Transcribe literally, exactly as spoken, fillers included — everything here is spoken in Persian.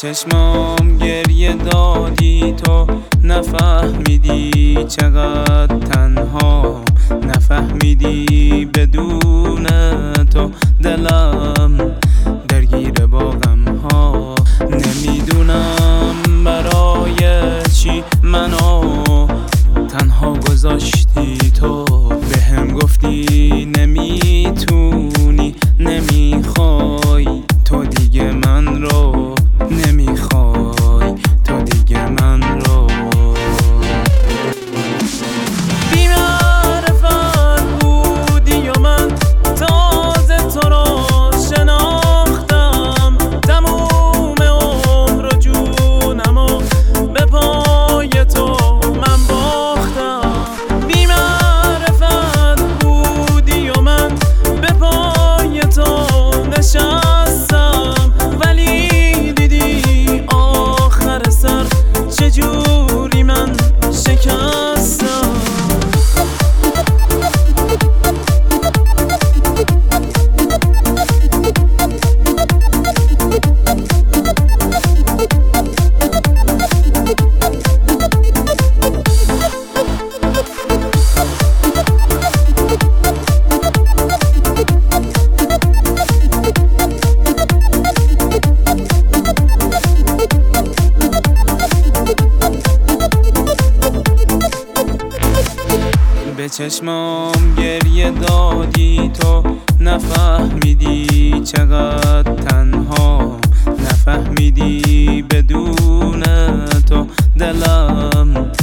چشمام گریه دادی تو نفهمیدی چقدر تنها، نفهمیدی بدون تو دلم درگیر با غم ها. نمیدونم برای چی منو تنها گذاشتی تو، بهم گفتی نمیتونی نمیخوای تو دیگه من رو، نمیخوای تو دیگه من رو. بی‌معرفت بودی و من تازه تو رو شناختم، تموم عمر و جونمو به پای تو من باختم. بی‌معرفت بودی و من به پای تو نشستم، ولی دیدی آخر سر چجوری من شکستم. به چشمام گریه دادی تو نفهمیدی چقدر تنها، نفهمیدی بدون تو دلم